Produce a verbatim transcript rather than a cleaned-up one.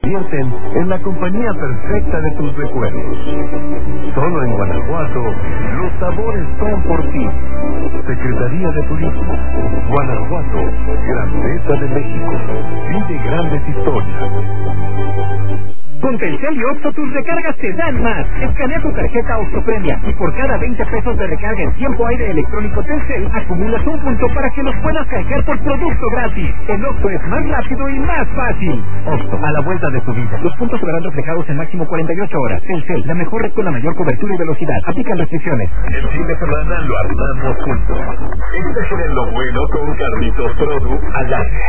convierten en la compañía perfecta de tus recuerdos. Solo en Guanajuato, los sabores son por ti. Secretaría de Turismo, Guanajuato, Grandeza de México. Vive grandes historias. Con Telcel y Oxxo tus recargas te dan más. Escanea tu tarjeta Oxxo Premia y por cada veinte pesos de recarga en tiempo aire electrónico Telcel acumulas un punto para que los puedas canjear por producto gratis. El Oxxo es más rápido y más fácil. Oxxo, a la vuelta de tu vida. Los puntos se verán reflejados en máximo cuarenta y ocho horas. Telcel, la mejor red con la mayor cobertura y velocidad. Aplican restricciones. El fin de semana lo armamos juntos. Este fue Lo Bueno con Carlitos Produ al aire.